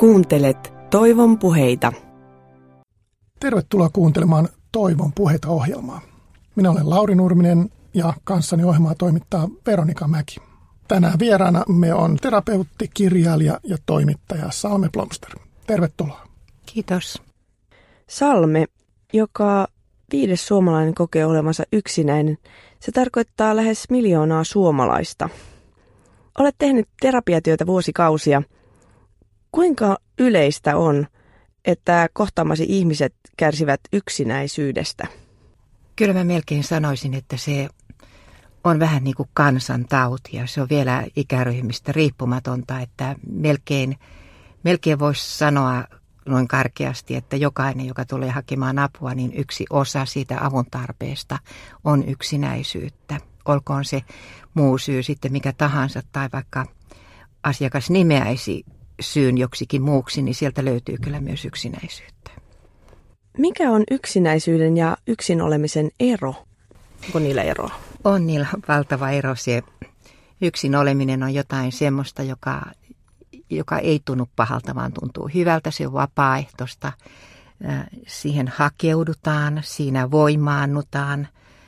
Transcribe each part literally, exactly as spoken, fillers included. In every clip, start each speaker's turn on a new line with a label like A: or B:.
A: Kuuntelet Toivon puheita.
B: Tervetuloa kuuntelemaan Toivon puheita -ohjelmaa. Minä olen Lauri Nurminen ja kanssani ohjelmaa toimittaa Veronika Mäki. Tänään vieraana me on terapeutti, kirjailija ja toimittaja Salme Blomster. Tervetuloa.
C: Kiitos.
A: Salme, joka viides suomalainen kokee olevansa yksinäinen, se tarkoittaa lähes miljoonaa suomalaista. Olet tehnyt terapiatyötä vuosikausia. Kuinka yleistä on, että kohtaamasi ihmiset kärsivät yksinäisyydestä?
C: Kyllä mä melkein sanoisin, että se on vähän niin kuin kansantauti ja se on vielä ikäryhmistä riippumatonta, että melkein, melkein voisi sanoa noin karkeasti, että jokainen, joka tulee hakemaan apua, niin yksi osa siitä avun tarpeesta on yksinäisyyttä. Olkoon se muu syy sitten mikä tahansa tai vaikka asiakas nimeäisi syyn joksikin muuksi, niin sieltä löytyy kyllä myös yksinäisyyttä.
A: Mikä on yksinäisyyden ja yksin olemisen ero? Onko niillä eroa?
C: On niillä valtava ero. Se yksin oleminen on jotain semmoista, joka, joka ei tunnu pahalta, vaan tuntuu hyvältä. Se on vapaaehtoista. Siihen hakeudutaan, siinä voimaannutaan.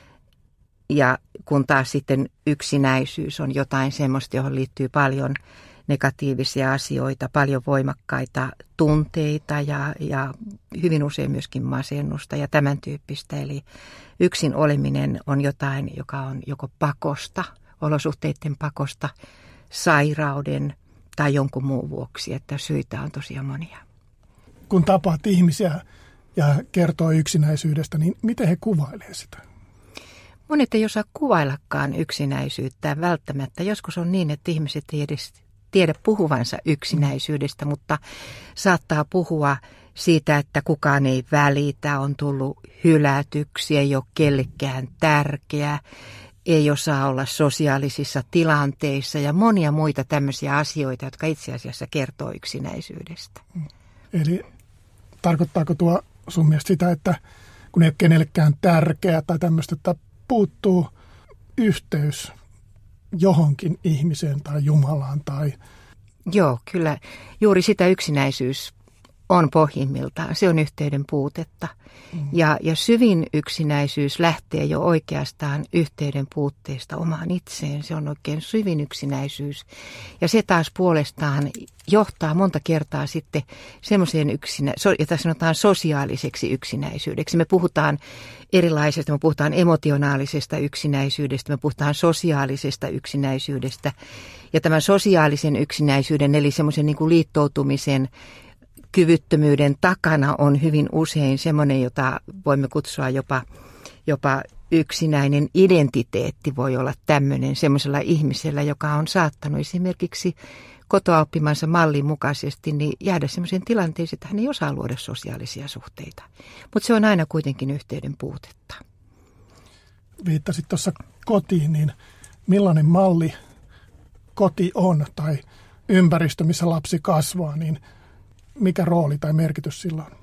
C: Ja kun taas sitten yksinäisyys on jotain semmoista, johon liittyy paljon negatiivisia asioita, paljon voimakkaita tunteita ja, ja hyvin usein myöskin masennusta ja tämän tyyppistä. Eli yksin oleminen on jotain, joka on joko pakosta, olosuhteiden pakosta, sairauden tai jonkun muun vuoksi, että syitä on tosiaan monia.
B: Kun tapaat ihmisiä ja kertoo yksinäisyydestä, niin miten he kuvailee sitä?
C: Monet ei osaa kuvaillakaan yksinäisyyttä välttämättä. Joskus on niin, että ihmiset ei edes tiedä puhuvansa yksinäisyydestä, mutta saattaa puhua siitä, että kukaan ei välitä, on tullut hylätyksi, ei ole kellekään tärkeä, ei osaa olla sosiaalisissa tilanteissa ja monia muita tämmöisiä asioita, jotka itse asiassa kertoo yksinäisyydestä.
B: Eli tarkoittaako tuo sun mielestä sitä, että kun ei ole kenellekään tärkeä tai tämmöistä, että puuttuu yhteys johonkin ihmiseen tai Jumalaan tai...
C: Joo, kyllä. Juuri sitä yksinäisyys on pohjimmiltaan. Se on yhteyden puutetta. Mm. Ja, ja syvin yksinäisyys lähtee jo oikeastaan yhteyden puutteesta omaan itseen. Se on oikein syvin yksinäisyys. Ja se taas puolestaan johtaa monta kertaa sitten semmoiseen yksinäisyyteen, jota sanotaan sosiaaliseksi yksinäisyydeksi. Me puhutaan erilaisesta, me puhutaan emotionaalisesta yksinäisyydestä, me puhutaan sosiaalisesta yksinäisyydestä. Ja tämän sosiaalisen yksinäisyyden, eli semmoisen niin kuin liittoutumisen, kyvyttömyyden takana on hyvin usein semmoinen, jota voimme kutsua jopa, jopa yksinäinen identiteetti voi olla tämmöinen semmoisella ihmisellä, joka on saattanut esimerkiksi kotoa oppimansa mallin mukaisesti niin jäädä semmoisen tilanteeseen, että hän ei osaa luoda sosiaalisia suhteita. Mutta se on aina kuitenkin yhteyden puutetta.
B: Viittasit tuossa kotiin, niin millainen malli koti on tai ympäristö, missä lapsi kasvaa, niin mikä rooli tai merkitys sillä on?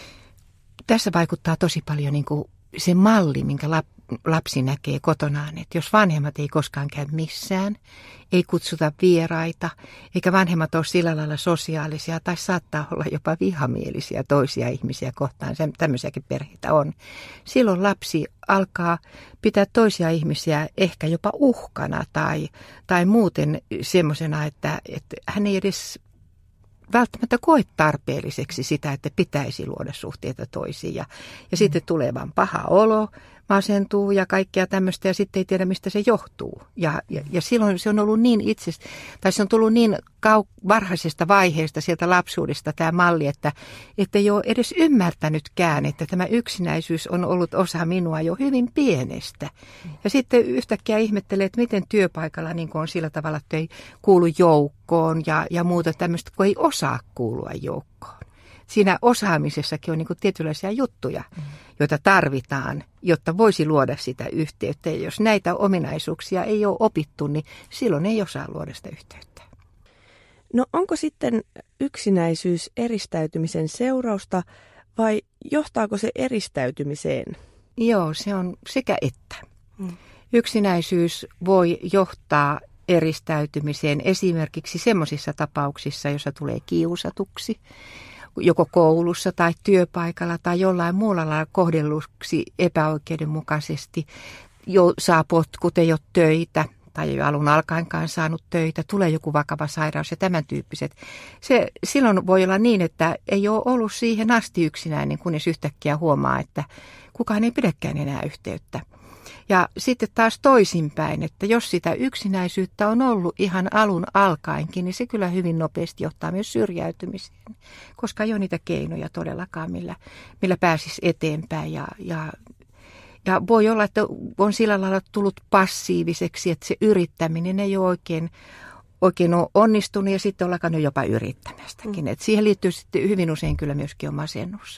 C: Tässä vaikuttaa tosi paljon niin kuin se malli, minkä lapsi näkee kotonaan. Että jos vanhemmat ei koskaan käy missään, ei kutsuta vieraita, eikä vanhemmat ole sillä lailla sosiaalisia tai saattaa olla jopa vihamielisiä toisia ihmisiä kohtaan, tämmöisiäkin perheitä on. Silloin lapsi alkaa pitää toisia ihmisiä ehkä jopa uhkana tai, tai muuten semmoisena, että, että hän ei edes välttämättä koe tarpeelliseksi sitä, että pitäisi luoda suhteita toisiin. Ja, ja sitten tulee vaan paha olo, masentuu ja kaikkea tämmöistä ja sitten ei tiedä, mistä se johtuu. Ja, ja, ja silloin se on ollut niin itse, tai se on tullut niin kau- varhaisesta vaiheesta sieltä lapsuudesta tämä malli, että ei ole edes ymmärtänytkään, että tämä yksinäisyys on ollut osa minua jo hyvin pienestä. Ja sitten yhtäkkiä ihmettelee, että miten työpaikalla niin on sillä tavalla, että ei kuulu joukkoon ja, ja muuta tämmöistä, kun ei osaa kuulua joukkoon. Siinä osaamisessakin on niin kuin tietynlaisia juttuja, mm. joita tarvitaan, jotta voisi luoda sitä yhteyttä. Ja jos näitä ominaisuuksia ei ole opittu, niin silloin ei osaa luoda sitä yhteyttä.
A: No onko sitten yksinäisyys eristäytymisen seurausta vai johtaako se eristäytymiseen?
C: Joo, se on sekä että. Mm. Yksinäisyys voi johtaa eristäytymiseen esimerkiksi semmoisissa tapauksissa, joissa tulee kiusatuksi, joko koulussa tai työpaikalla tai jollain muulla lailla kohdelluksi epäoikeudenmukaisesti, jo saa potkut, ei ole töitä tai ei ole alun alkaenkaan saanut töitä, tulee joku vakava sairaus ja tämän tyyppiset. Se, silloin voi olla niin, että ei ole ollut siihen asti yksinäinen, kunnes yhtäkkiä huomaa, että kukaan ei pidäkään enää yhteyttä. Ja sitten taas toisinpäin, että jos sitä yksinäisyyttä on ollut ihan alun alkaenkin, niin se kyllä hyvin nopeasti johtaa myös syrjäytymiseen, koska ei ole niitä keinoja todellakaan, millä, millä pääsisi eteenpäin. Ja, ja, ja voi olla, että on sillä lailla tullut passiiviseksi, että se yrittäminen ei ole oikein, oikein ole onnistunut ja sitten ollakaan jo jopa yrittämästäkin. Mm. Et siihen liittyy sitten hyvin usein kyllä myöskin oma masennus.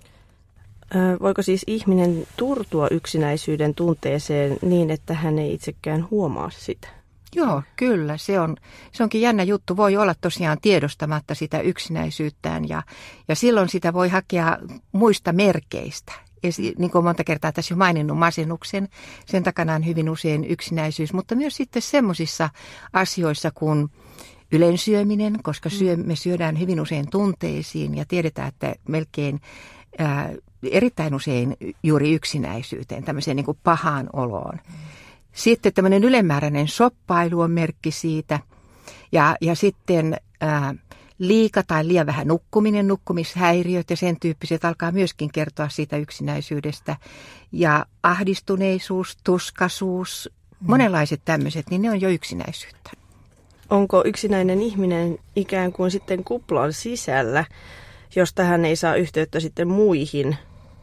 A: Voiko siis ihminen turtua yksinäisyyden tunteeseen niin, että hän ei itsekään huomaa sitä?
C: Joo, kyllä. Se, on, se onkin jännä juttu. Voi olla tosiaan tiedostamatta sitä yksinäisyyttään ja, ja silloin sitä voi hakea muista merkeistä. Ja niin kuin monta kertaa tässä jo maininnut masennuksen, sen takana on hyvin usein yksinäisyys, mutta myös sitten semmoisissa asioissa kuin ylensyöminen, koska syö, me syödään hyvin usein tunteisiin ja tiedetään, että melkein ää, erittäin usein juuri yksinäisyyteen, tämmöiseen niin kuin pahaan oloon. Sitten tämmöinen ylemmääräinen shoppailu on merkki siitä. Ja, ja sitten ää, liika tai liian vähän nukkuminen, nukkumishäiriöt ja sen tyyppiset alkaa myöskin kertoa siitä yksinäisyydestä. Ja ahdistuneisuus, tuskaisuus, mm. monenlaiset tämmöiset, niin ne on jo yksinäisyyttä.
A: Onko yksinäinen ihminen ikään kuin sitten kuplan sisällä, jos tähän ei saa yhteyttä sitten muihin?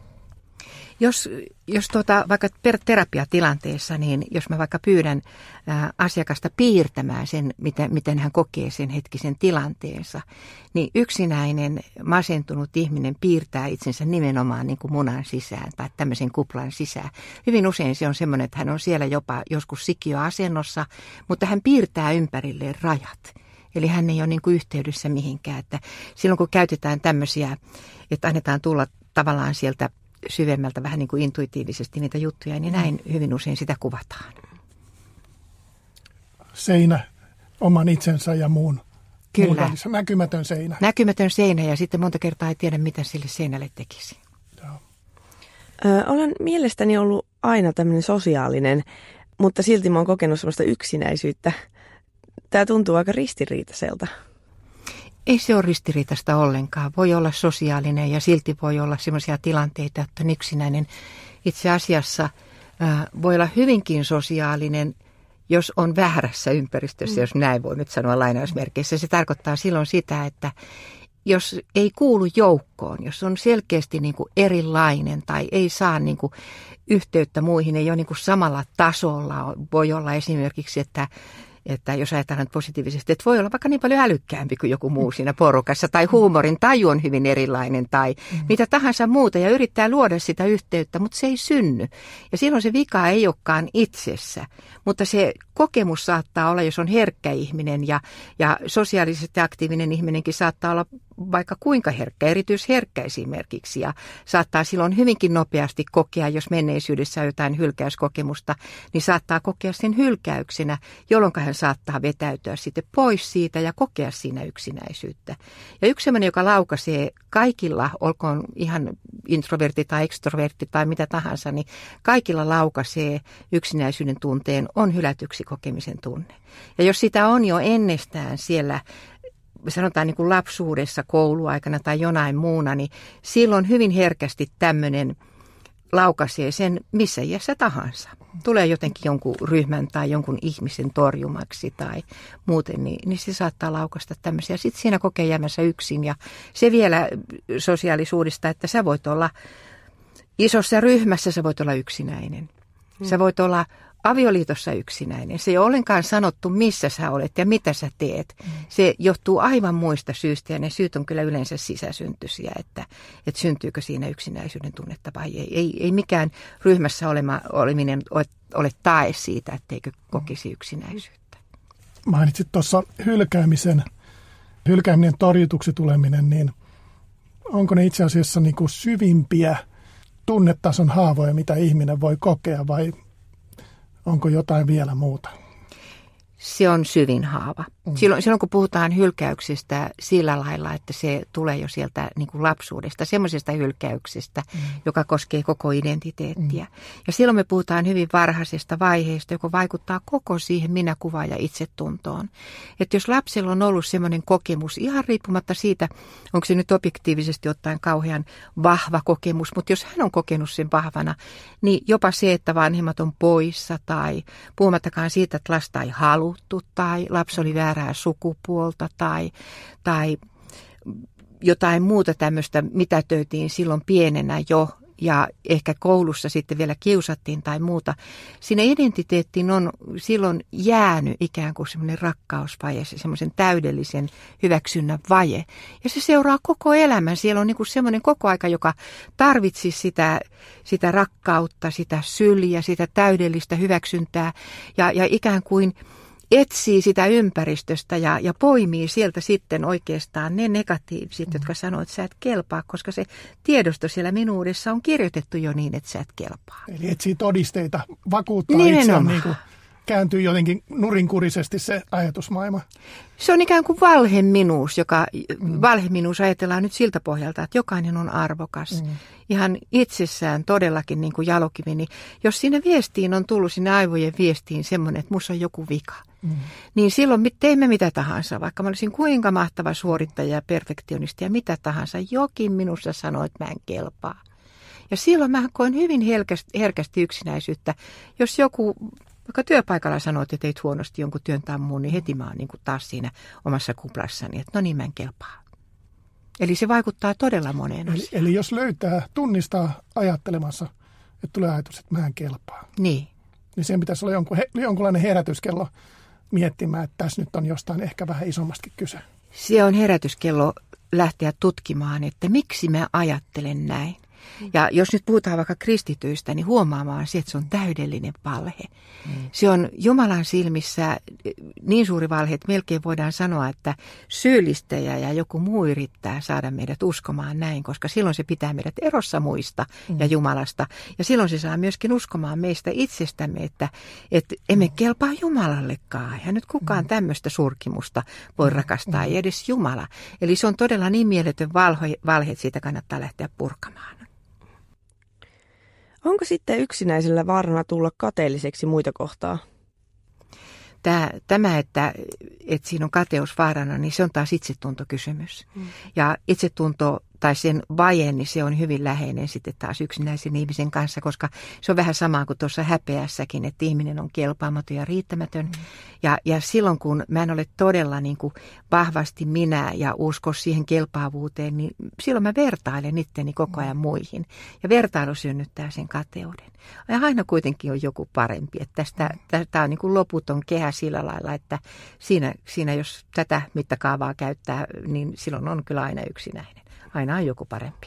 C: Jos, jos tuota, vaikka per terapiatilanteessa, niin jos mä vaikka pyydän ää, asiakasta piirtämään sen, miten, miten hän kokee sen hetkisen tilanteensa, niin yksinäinen masentunut ihminen piirtää itsensä nimenomaan niin kuin munan sisään tai tämmöisen kuplan sisään. Hyvin usein se on semmoinen, että hän on siellä jopa joskus sikiöasennossa, mutta hän piirtää ympärilleen rajat. Eli hän ei ole niin kuin yhteydessä mihinkään. Että silloin kun käytetään tämmöisiä, että annetaan tulla tavallaan sieltä syvemmältä vähän niin kuin intuitiivisesti niitä juttuja, niin näin hyvin usein sitä kuvataan.
B: Seinä, oman itsensä ja muun.
C: Kyllä.
B: Muun näkymätön seinä.
C: Näkymätön seinä ja sitten monta kertaa ei tiedä, mitä sille seinälle tekisi.
B: Joo.
A: Ö, olen mielestäni ollut aina tämmöinen sosiaalinen, mutta silti mä oon kokenut semmoista yksinäisyyttä. Tämä tuntuu aika ristiriitaiselta.
C: Ei se ole ristiriitaista ollenkaan. Voi olla sosiaalinen ja silti voi olla sellaisia tilanteita, että on yksinäinen. Itse asiassa äh, voi olla hyvinkin sosiaalinen, jos on väärässä ympäristössä, mm. jos näin voi nyt sanoa lainausmerkeissä. Se tarkoittaa silloin sitä, että jos ei kuulu joukkoon, jos on selkeästi niin kuin erilainen tai ei saa niin kuin yhteyttä muihin, ei ole niin kuin samalla tasolla. Voi olla esimerkiksi, että Että jos ajatellaan positiivisesti, että voi olla vaikka niin paljon älykkäämpi kuin joku muu siinä porukassa, tai huumorin taju on hyvin erilainen, tai mm. mitä tahansa muuta, ja yrittää luoda sitä yhteyttä, mutta se ei synny. Ja silloin se vika ei olekaan itsessä, mutta se kokemus saattaa olla, jos on herkkä ihminen, ja, ja sosiaalisesti aktiivinen ihminenkin saattaa olla vaikka kuinka herkkä, erityisherkkä esimerkiksi, ja saattaa silloin hyvinkin nopeasti kokea, jos menneisyydessä on jotain hylkäyskokemusta, niin saattaa kokea sen hylkäyksenä, jolloin hän saattaa vetäytyä sitten pois siitä ja kokea siinä yksinäisyyttä. Ja yksi sellainen, joka laukaisee kaikilla, olkoon ihan introvertti tai ekstrovertti tai mitä tahansa, niin kaikilla laukaisee yksinäisyyden tunteen, on hylätyksi kokemisen tunne. Ja jos sitä on jo ennestään siellä, sanotaan niin kuin lapsuudessa, kouluaikana tai jonain muuna, niin silloin hyvin herkästi tämmöinen laukaisee sen missä iässä tahansa. Tulee jotenkin jonkun ryhmän tai jonkun ihmisen torjumaksi tai muuten, niin, niin se saattaa laukaista tämmöisiä. Sitten siinä kokee jäämänsä yksin ja se vielä sosiaalisuudesta, että sä voit olla isossa ryhmässä, sä voit olla yksinäinen. Sä voit olla avioliitossa yksinäinen. Se ei ole ollenkaan sanottu, missä sä olet ja mitä sä teet. Mm. Se johtuu aivan muista syistä ja ne syyt on kyllä yleensä sisäsyntyisiä, että, että syntyykö siinä yksinäisyyden tunnetta vai ei. Ei, ei mikään ryhmässä olema, oleminen ole, ole tae siitä, etteikö kokisi yksinäisyyttä.
B: Mainitsit tuossa hylkäämisen, hylkääminen, torjutuksi tuleminen, niin onko ne itse asiassa niin kuin syvimpiä tunnetason haavoja, mitä ihminen voi kokea vai onko jotain vielä muuta?
C: se on syvin haava. Mm. Silloin, silloin kun puhutaan hylkäyksestä sillä lailla, että se tulee jo sieltä niin kuin lapsuudesta, semmoisesta hylkäyksestä, mm. joka koskee koko identiteettiä. Mm. Ja silloin me puhutaan hyvin varhaisesta vaiheesta, joka vaikuttaa koko siihen minäkuvaan ja itsetuntoon. Että jos lapsella on ollut semmoinen kokemus, ihan riippumatta siitä, onko se nyt objektiivisesti ottaen kauhean vahva kokemus, mutta jos hän on kokenut sen vahvana, niin jopa se, että vanhemmat on poissa tai puhumattakaan siitä, että lasta ei haluttu tai lapsi oli väärää sukupuolta tai, tai jotain muuta tämmöistä mitätöitiin silloin pienenä jo ja ehkä koulussa sitten vielä kiusattiin tai muuta. Siinä identiteettiin on silloin jäänyt ikään kuin semmoinen rakkausvaje, semmoisen täydellisen hyväksynnän vaje. Ja se seuraa koko elämän. Siellä on niin kuin semmoinen koko aika, joka tarvitsi sitä, sitä rakkautta, sitä syliä, sitä täydellistä hyväksyntää ja, ja ikään kuin etsii sitä ympäristöstä ja, ja poimii sieltä sitten oikeastaan ne negatiiviset, mm. jotka sanoo, että sä et kelpaa, koska se tiedosto siellä minuudessa on kirjoitettu jo niin, että sä et kelpaa.
B: Eli etsii todisteita, vakuuttaa itseään, niin kuin kääntyy jotenkin nurinkurisesti se ajatusmaailma.
C: Se on ikään kuin valheminuus, joka mm. valheminuus ajatellaan nyt siltä pohjalta, että jokainen on arvokas. Mm. Ihan itsessään todellakin niin kuin jalokivi, niin jos siinä viestiin on tullut, sinne aivojen viestiin semmoinen, että musta on joku vika, mm. niin silloin teemme mitä tahansa, vaikka mä olisin kuinka mahtava suorittaja ja perfektionisti ja mitä tahansa, jokin minussa sanoo, että mä en kelpaa. Ja silloin mä koen hyvin herkästi, herkästi yksinäisyyttä, jos joku vaikka työpaikalla sanoo, että teit huonosti jonkun työn tai muun, niin heti mä oon niin kuin taas siinä omassa kuplassani, että no niin, mä en kelpaa. Eli se vaikuttaa todella moneen
B: eli, eli jos löytää, tunnistaa ajattelemassa, että tulee ajatus, että mä en kelpaa.
C: Niin.
B: Niin sen pitäisi olla jonkun, jonkunlainen herätyskello miettimään, että tässä nyt on jostain ehkä vähän isommastakin kyse.
C: Se on herätyskello lähteä tutkimaan, että miksi mä ajattelen näin. Ja jos nyt puhutaan vaikka kristityistä, niin huomaamaan se, että se on täydellinen valhe. Mm. Se on Jumalan silmissä niin suuri valhe, että melkein voidaan sanoa, että syyllistäjä ja joku muu yrittää saada meidät uskomaan näin, koska silloin se pitää meidät erossa muista mm. ja Jumalasta. Ja silloin se saa myöskin uskomaan meistä itsestämme, että, että emme kelpaa Jumalallekaan. Ja nyt kukaan mm. tämmöistä surkimusta voi rakastaa, ei edes Jumala. Eli se on todella niin mieletön valhe, valhe että siitä kannattaa lähteä purkamaan.
A: Onko sitten yksinäisellä vaarana tulla kateelliseksi muita kohtaa?
C: Tämä, tämä että, että siinä on kateus vaarana, niin se on taas itsetuntokysymys. Mm. Ja itsetunto tai sen vaje, niin se on hyvin läheinen sitten taas yksinäisen ihmisen kanssa, koska se on vähän sama kuin tuossa häpeässäkin, että ihminen on kelpaamaton ja riittämätön. Mm. Ja, ja silloin kun mä en ole todella niin kuin vahvasti minä ja usko siihen kelpaavuuteen, niin silloin mä vertailen itteni koko ajan muihin. Ja vertailu synnyttää sen kateuden. Ja aina kuitenkin on joku parempi. Että tästä, tästä on niin kuin loputon kehä sillä lailla, että siinä, siinä jos tätä mittakaavaa käyttää, niin silloin on kyllä aina yksinäinen. Aina on joku parempi.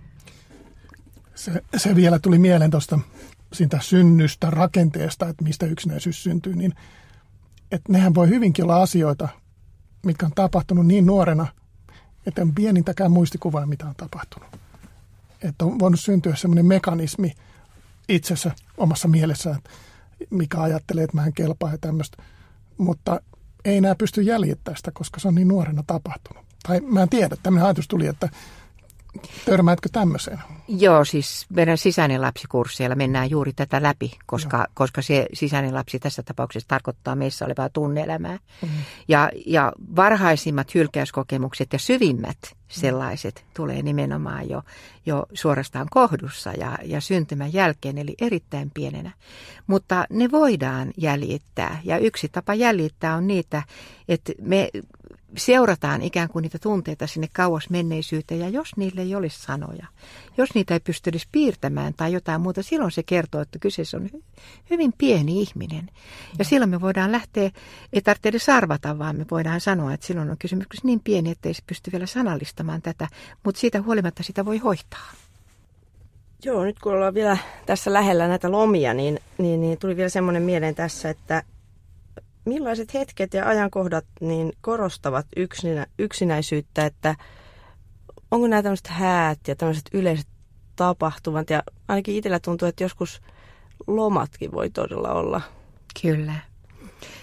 B: Se, se vielä tuli mieleen tuosta siitä synnystä, rakenteesta, että mistä yksinäisyys syntyy, niin että nehän voi hyvinkin olla asioita, mitkä on tapahtunut niin nuorena, että on pienintäkään muistikuvaa, mitä on tapahtunut. Että on voinut syntyä semmoinen mekanismi itsessä, omassa mielessä, mikä ajattelee, että mä en kelpaa ja tämmöistä, mutta ei enää pysty jäljittämään sitä, koska se on niin nuorena tapahtunut. Tai mä en tiedä, tämmöinen ajatus tuli, että törmäätkö tämmöiseen?
C: Joo, siis meidän sisäinen lapsikursseilla mennään juuri tätä läpi, koska, koska se sisäinen lapsi tässä tapauksessa tarkoittaa meissä olevaa tunne-elämää. Mm. Ja, ja varhaisimmat hylkäyskokemukset ja syvimmät sellaiset mm. tulee nimenomaan jo, jo suorastaan kohdussa ja, ja syntymän jälkeen, eli erittäin pienenä. Mutta ne voidaan jäljittää, ja yksi tapa jäljittää on niitä, että me seurataan ikään kuin niitä tunteita sinne kauas menneisyyteen, ja jos niille ei olisi sanoja, jos niitä ei pysty edes piirtämään tai jotain muuta, silloin se kertoo, että kyseessä on hyvin pieni ihminen. Ja silloin me voidaan lähteä, ei tarvitse edes arvata, vaan me voidaan sanoa, että silloin on kysymys niin pieni, että ei se pysty vielä sanallistamaan tätä, mutta siitä huolimatta sitä voi hoitaa.
A: Joo, nyt kun ollaan vielä tässä lähellä näitä lomia, niin, niin, niin tuli vielä semmoinen mieleen tässä, että millaiset hetket ja ajankohdat niin korostavat yksinä, yksinäisyyttä, että onko nämä tämmöiset häät ja tämmöiset yleiset tapahtumat, ja ainakin itsellä tuntuu, että joskus lomatkin voi todella olla.
C: Kyllä.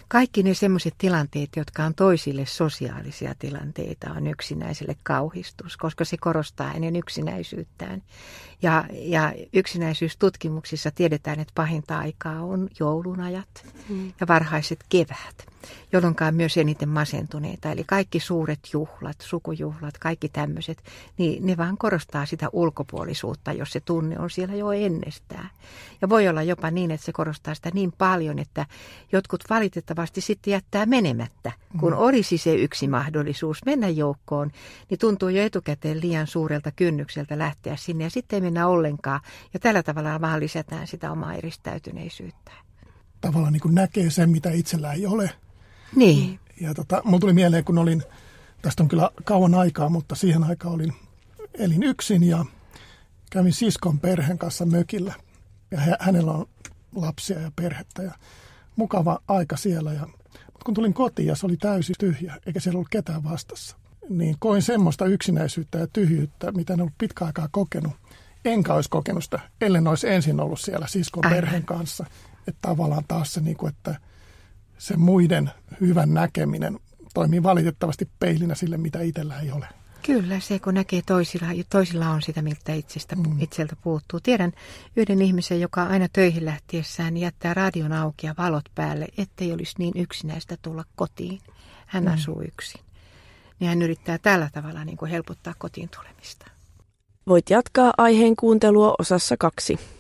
C: Kaikki ne sellaiset tilanteet, jotka on toisille sosiaalisia tilanteita, on yksinäiselle kauhistus, koska se korostaa hänen yksinäisyyttään. Ja, ja yksinäisyystutkimuksissa tiedetään, että pahinta aikaa on joulunajat mm. ja varhaiset keväät, jolloin on myös eniten masentuneita. Eli kaikki suuret juhlat, sukujuhlat, kaikki tämmöiset, niin ne vaan korostaa sitä ulkopuolisuutta, jos se tunne on siellä jo ennestään. Ja voi olla jopa niin, että se korostaa sitä niin paljon, että jotkut valitettavasti sitten jättää menemättä. Kun mm. olisi se yksi mahdollisuus mennä joukkoon, niin tuntuu jo etukäteen liian suurelta kynnykseltä lähteä sinne ja sitten ei mennä ollenkaan. Ja tällä tavalla vaan lisätään sitä omaa eristäytyneisyyttä.
B: Tavallaan niin kuin näkee sen, mitä itsellä ei ole.
C: Niin.
B: Ja tota, mulla tuli mieleen, kun olin, tästä on kyllä kauan aikaa, mutta siihen aikaan olin, elin yksin ja kävin siskon perheen kanssa mökillä. Ja hänellä on lapsia ja perhettä ja mukava aika siellä. Ja kun tulin kotiin ja se oli täysin tyhjä, eikä siellä ollut ketään vastassa, niin koin semmoista yksinäisyyttä ja tyhjyyttä, mitä en ollut pitkä aikaa kokenut. Enkä olisi kokenut sitä, ellen olisi ensin ollut siellä siskon perheen kanssa. Että tavallaan taas se, että se muiden hyvän näkeminen toimii valitettavasti peilinä sille, mitä itsellä ei ole.
C: Kyllä, se kun näkee toisilla, toisilla on sitä, miltä itsestä, mm. itseltä puuttuu. Tiedän yhden ihmisen, joka aina töihin lähtiessään jättää radion auki ja valot päälle, ettei olisi niin yksinäistä tulla kotiin. Hän mm. asuu yksin. Niin hän yrittää tällä tavalla niin kuin helpottaa kotiin tulemista.
A: Voit jatkaa aiheen kuuntelua osassa kaksi.